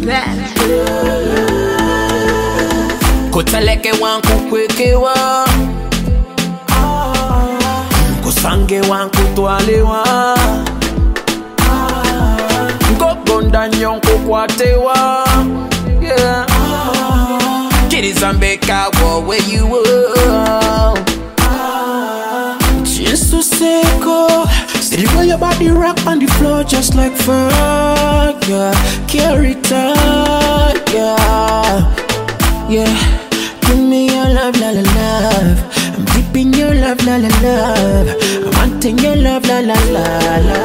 that. Kuteleke wangu kwekewa, kusange wangu twalewa, ngogonda nyonko kwatewa, yeah. Kirizambeka where you were. Just to say go, steady roll your body rock on the floor just like fire, yeah. Carry tight, yeah. Yeah, give me your love, la la love. I'm deep in your love, la la love. I'm wanting your love, la la la la.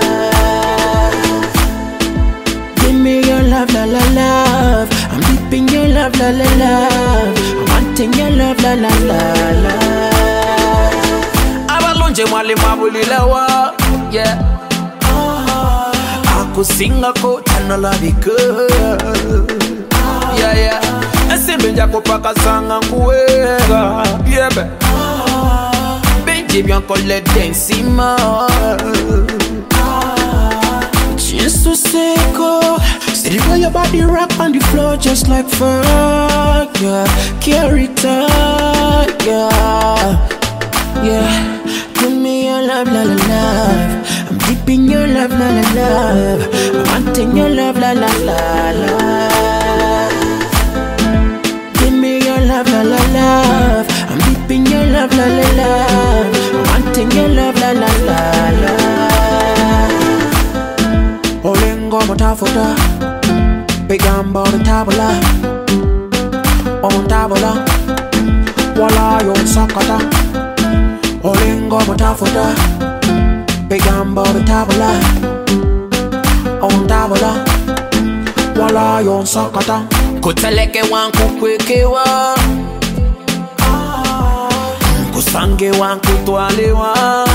Give me your love, la la love. I'm deep in your love, la la love. I'm wanting your love, la la la la. Abalonje mwale mabuli lawa, yeah. Aku singa ko tana la because, yeah yeah. Esimbe njako paka sanga kuwega, yeah be. Benji bianco le densima. Just to say go, steady roll your body rock on the floor just like fire, yeah. Carry tight, yeah. Yeah. Give me your love, la la love. I'm deep in your love, la la love. I'm wanting your love, la la la la. Give me your love, la la love. I'm deep in your love, la la love. I'm wanting your love, la la la la. Olengo motafuta, pigamba on tabula, on tabula, wala yon sakata. Olengo motafuta, pigamba on tabula, on tabula, wala yon sakata. Kuteleke wangu kwekewa, kusange wangu twalewa,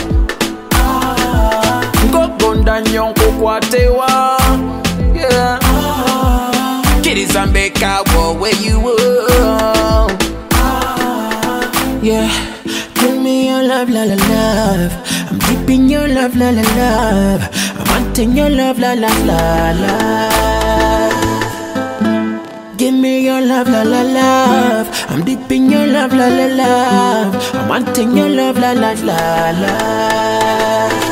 ngogonda nyonko kwatewa, yeah. Kirizambeka where you were, yeah. Give me your love, la la love. I'm deep in your love, la la love. I'm wanting your love, la la la la. Give me your love, la la love. I'm deep in your love, la la love. I'm wanting your love, la la la la.